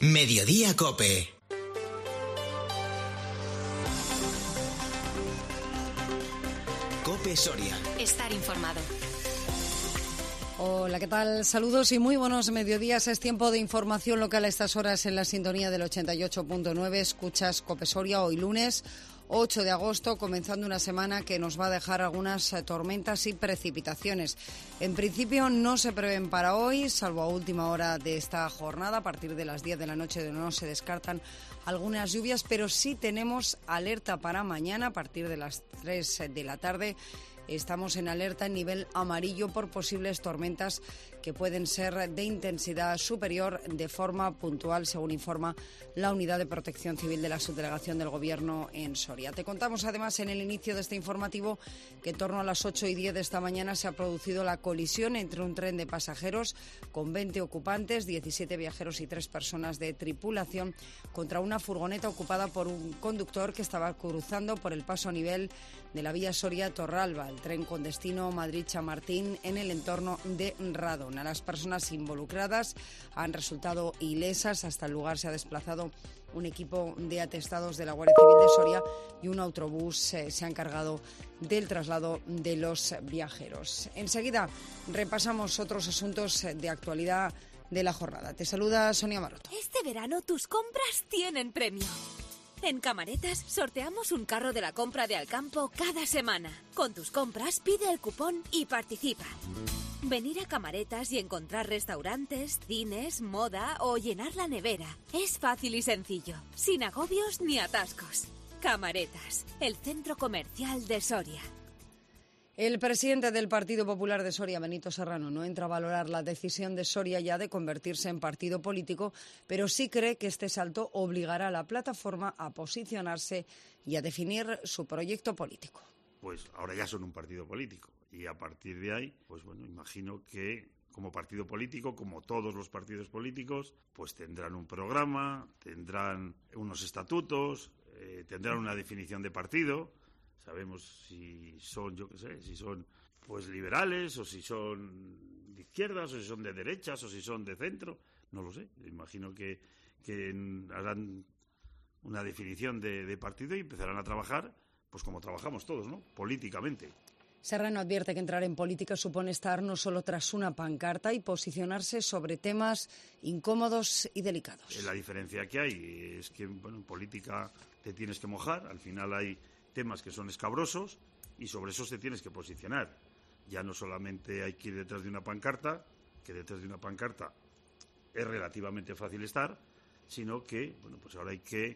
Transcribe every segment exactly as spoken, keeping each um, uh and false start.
Mediodía COPE. COPE Soria. Estar informado. Hola, ¿qué tal? Saludos y muy buenos mediodías. Es tiempo de información local a estas horas en la sintonía del ochenta y ocho punto nueve. Escuchas COPE Soria hoy lunes ocho de agosto, comenzando una semana que nos va a dejar algunas tormentas y precipitaciones. En principio no se prevén para hoy, salvo a última hora de esta jornada. A partir de las diez de la noche no se descartan algunas lluvias, pero sí tenemos alerta para mañana a partir de las tres de la tarde. Estamos en alerta en nivel amarillo por posibles tormentas que pueden ser de intensidad superior de forma puntual, según informa la Unidad de Protección Civil de la Subdelegación del Gobierno en Soria. Te contamos además en el inicio de este informativo que en torno a las ocho y diez de esta mañana se ha producido la colisión entre un tren de pasajeros con veinte ocupantes, diecisiete viajeros y tres personas de tripulación contra una furgoneta ocupada por un conductor que estaba cruzando por el paso a nivel de la vía Soria-Torralba, el tren con destino Madrid-Chamartín en el entorno de Radona. Las personas involucradas han resultado ilesas. Hasta el lugar se ha desplazado un equipo de atestados de la Guardia Civil de Soria y un autobús eh, se ha encargado del traslado de los viajeros. Enseguida repasamos otros asuntos de actualidad de la jornada. Te saluda Sonia Maroto. Este verano tus compras tienen premio. En Camaretas sorteamos un carro de la compra de Alcampo cada semana. Con tus compras pide el cupón y participa. Venir a Camaretas y encontrar restaurantes, cines, moda o llenar la nevera. Es fácil y sencillo, sin agobios ni atascos. Camaretas, el centro comercial de Soria. El presidente del Partido Popular de Soria, Benito Serrano, no entra a valorar la decisión de Soria ya de convertirse en partido político, pero sí cree que este salto obligará a la plataforma a posicionarse y a definir su proyecto político. Pues ahora ya son un partido político y a partir de ahí, pues bueno, imagino que como partido político, como todos los partidos políticos, pues tendrán un programa, tendrán unos estatutos, eh, tendrán una definición de partido. Sabemos si son, yo qué sé, si son pues liberales o si son de izquierdas o si son de derechas o si son de centro, no lo sé. Imagino que, que harán una definición de, de partido y empezarán a trabajar pues como trabajamos todos, ¿no? Políticamente. Serrano advierte que entrar en política supone estar no solo tras una pancarta y posicionarse sobre temas incómodos y delicados. La diferencia que hay es que, bueno, en política te tienes que mojar, al final hay temas que son escabrosos y sobre esos te tienes que posicionar. Ya no solamente hay que ir detrás de una pancarta, que detrás de una pancarta es relativamente fácil estar, sino que, bueno, pues ahora hay que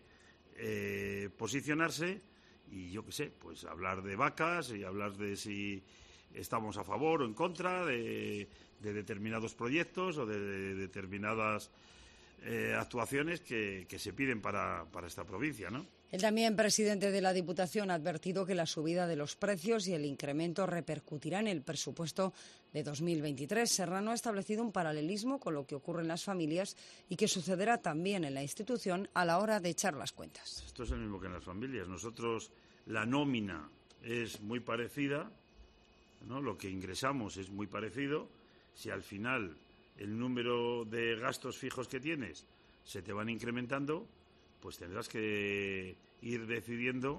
eh, posicionarse y yo qué sé, pues hablar de vacas y hablar de si estamos a favor o en contra de, de determinados proyectos o de, de determinadas eh, actuaciones que, que se piden para, para esta provincia, ¿no? El también presidente de la Diputación ha advertido que la subida de los precios y el incremento repercutirá en el presupuesto de dos mil veintitrés. Serrano ha establecido un paralelismo con lo que ocurre en las familias y que sucederá también en la institución a la hora de echar las cuentas. Esto es el mismo que en las familias. Nosotros, la nómina es muy parecida, ¿no? Lo que ingresamos es muy parecido. Si al final el número de gastos fijos que tienes se te van incrementando, pues tendrás que ir decidiendo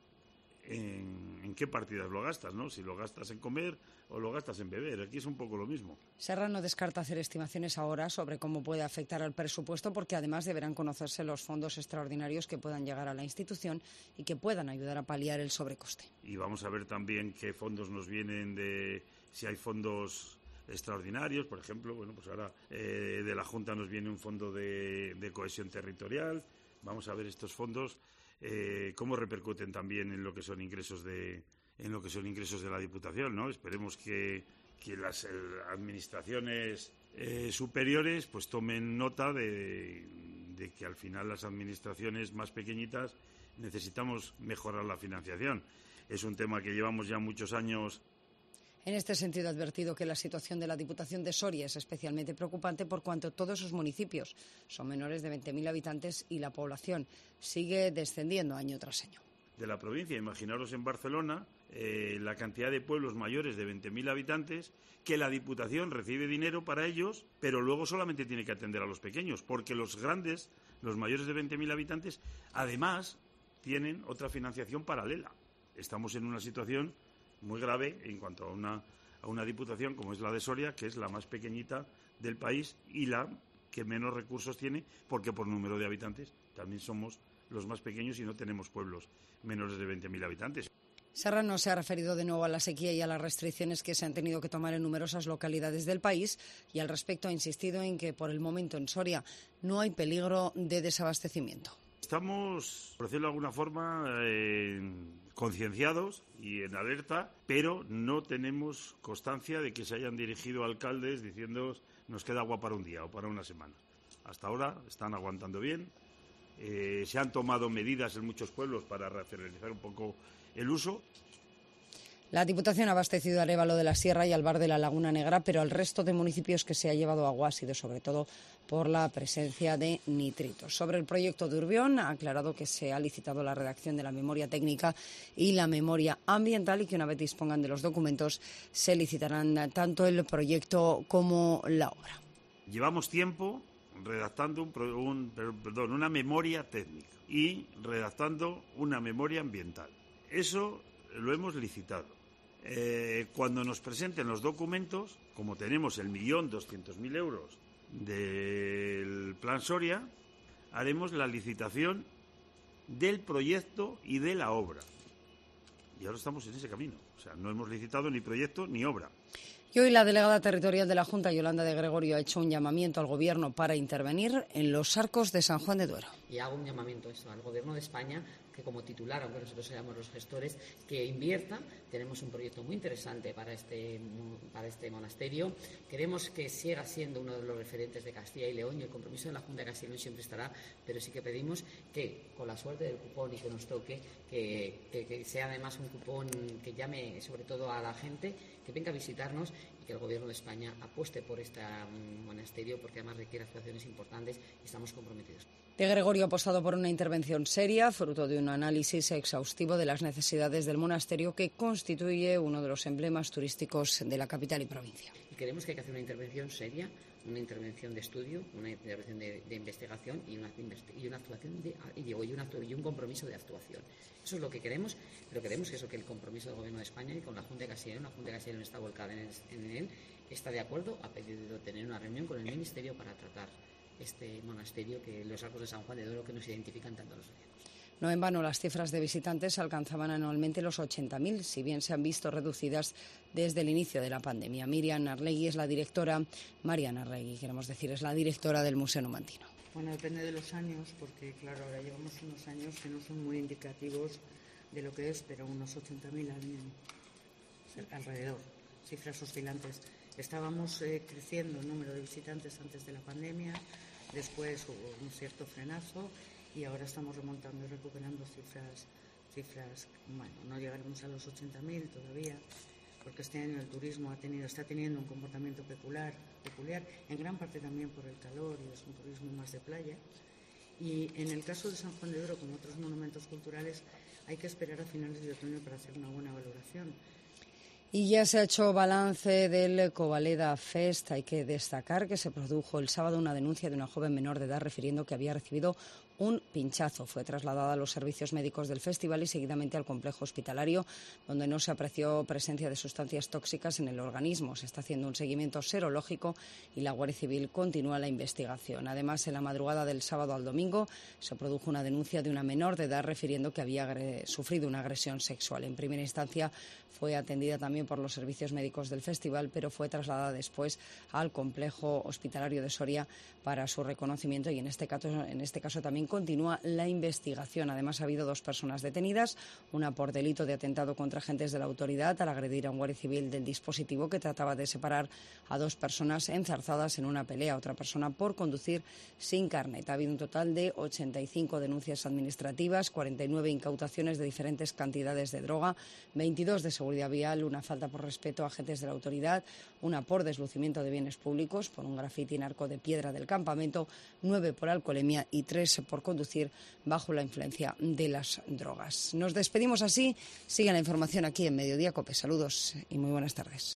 en, en qué partidas lo gastas, ¿no? Si lo gastas en comer o lo gastas en beber. Aquí es un poco lo mismo. Serrano descarta hacer estimaciones ahora sobre cómo puede afectar al presupuesto, porque además deberán conocerse los fondos extraordinarios que puedan llegar a la institución y que puedan ayudar a paliar el sobrecoste. Y vamos a ver también qué fondos nos vienen de... si hay fondos extraordinarios, por ejemplo, bueno, pues ahora eh, de la Junta nos viene un fondo de, de cohesión territorial. Vamos a ver estos fondos eh, cómo repercuten también en lo que son ingresos de en lo que son ingresos de la Diputación, ¿no? Esperemos que, que las eh, administraciones eh, superiores pues tomen nota de, de que al final las administraciones más pequeñitas necesitamos mejorar la financiación. Es un tema que llevamos ya muchos años. En este sentido, ha advertido que la situación de la Diputación de Soria es especialmente preocupante por cuanto todos sus municipios son menores de veinte mil habitantes y la población sigue descendiendo año tras año. De la provincia, imaginaros en Barcelona, eh, la cantidad de pueblos mayores de veinte mil habitantes, que la Diputación recibe dinero para ellos, pero luego solamente tiene que atender a los pequeños, porque los grandes, los mayores de veinte mil habitantes, además tienen otra financiación paralela. Estamos en una situación muy grave en cuanto a una, a una Diputación como es la de Soria, que es la más pequeñita del país y la que menos recursos tiene, porque por número de habitantes también somos los más pequeños y no tenemos pueblos menores de veinte mil habitantes. Serrano se ha referido de nuevo a la sequía y a las restricciones que se han tenido que tomar en numerosas localidades del país y al respecto ha insistido en que por el momento en Soria no hay peligro de desabastecimiento. Estamos, por decirlo de alguna forma, eh, concienciados y en alerta, pero no tenemos constancia de que se hayan dirigido alcaldes diciendo nos queda agua para un día o para una semana. Hasta ahora están aguantando bien. Eh, se han tomado medidas en muchos pueblos para racionalizar un poco el uso. La Diputación ha abastecido a Arévalo de la Sierra y al Bar de la Laguna Negra, pero al resto de municipios que se ha llevado agua ha sido sobre todo por la presencia de nitritos. Sobre el proyecto de Urbión ha aclarado que se ha licitado la redacción de la memoria técnica y la memoria ambiental y que una vez dispongan de los documentos se licitarán tanto el proyecto como la obra. Llevamos tiempo redactando un, un, perdón, una memoria técnica y redactando una memoria ambiental. Eso lo hemos licitado. Eh, cuando nos presenten los documentos, como tenemos el millón doscientos mil euros del Plan Soria, haremos la licitación del proyecto y de la obra. Y ahora estamos en ese camino. O sea, no hemos licitado ni proyecto ni obra. Y hoy la delegada territorial de la Junta, Yolanda de Gregorio, ha hecho un llamamiento al Gobierno para intervenir en los arcos de San Juan de Duero. Y hago un llamamiento eso, al Gobierno de España, que como titular, aunque nosotros seamos los gestores, que invierta. Tenemos un proyecto muy interesante para este, para este monasterio. Queremos que siga siendo uno de los referentes de Castilla y León y el compromiso de la Junta de Castilla y León siempre estará, pero sí que pedimos que, con la suerte del cupón y que nos toque, que, que, que sea además un cupón que llame sobre todo a la gente, que venga a visitarnos y que el Gobierno de España apueste por este monasterio porque además requiere actuaciones importantes y estamos comprometidos. De Gregorio ha apostado por una intervención seria, fruto de un análisis exhaustivo de las necesidades del monasterio que constituye uno de los emblemas turísticos de la capital y provincia. Y creemos que hay que hacer una intervención seria, una intervención de estudio, una intervención de, de investigación y una, y una actuación de, y, digo, y, una, y un compromiso de actuación. Eso es lo que queremos, pero queremos que eso, que el compromiso del Gobierno de España y con la Junta de Castilla y León, la Junta de Castilla y León está volcada en, el, en él, está de acuerdo, ha pedido tener una reunión con el Ministerio para tratar este monasterio, que los arcos de San Juan de Duero que nos identifican tanto a los socios. No en vano, las cifras de visitantes alcanzaban anualmente los ochenta mil, si bien se han visto reducidas desde el inicio de la pandemia. Miriam Arlegui es la directora, Mariana Arlegui, queremos decir, es la directora del Museo Numantino. Bueno, depende de los años, porque claro, ahora llevamos unos años que no son muy indicativos de lo que es, pero unos ochenta mil alrededor, cifras oscilantes. Estábamos eh, creciendo el número de visitantes antes de la pandemia, después hubo un cierto frenazo y ahora estamos remontando y recuperando cifras, cifras, bueno, no llegaremos a los ochenta mil todavía, porque este año el turismo ha tenido, está teniendo un comportamiento peculiar, peculiar, en gran parte también por el calor y es un turismo más de playa. Y en el caso de San Juan de Duero, como otros monumentos culturales, hay que esperar a finales de otoño para hacer una buena valoración. Y ya se ha hecho balance del Covaleda Fest. Hay que destacar que se produjo el sábado una denuncia de una joven menor de edad refiriendo que había recibido un pinchazo. Fue trasladada a los servicios médicos del festival y seguidamente al complejo hospitalario, donde no se apreció presencia de sustancias tóxicas en el organismo. Se está haciendo un seguimiento serológico y la Guardia Civil continúa la investigación. Además, en la madrugada del sábado al domingo se produjo una denuncia de una menor de edad refiriendo que había sufrido una agresión sexual. En primera instancia fue atendida también por los servicios médicos del festival, pero fue trasladada después al complejo hospitalario de Soria para su reconocimiento y en este caso, en este caso también continúa la investigación. Además, ha habido dos personas detenidas, una por delito de atentado contra agentes de la autoridad al agredir a un guardia civil del dispositivo que trataba de separar a dos personas enzarzadas en una pelea, otra persona por conducir sin carnet. Ha habido un total de ochenta y cinco denuncias administrativas, cuarenta y nueve incautaciones de diferentes cantidades de droga, veintidós de seguridad vial, una falta por respeto a agentes de la autoridad, una por deslucimiento de bienes públicos, por un grafiti narco de Piedra del Campamento, nueve por alcoholemia y tres por conducir bajo la influencia de las drogas. Nos despedimos así. Sigue la información aquí en Mediodía COPE. Saludos y muy buenas tardes.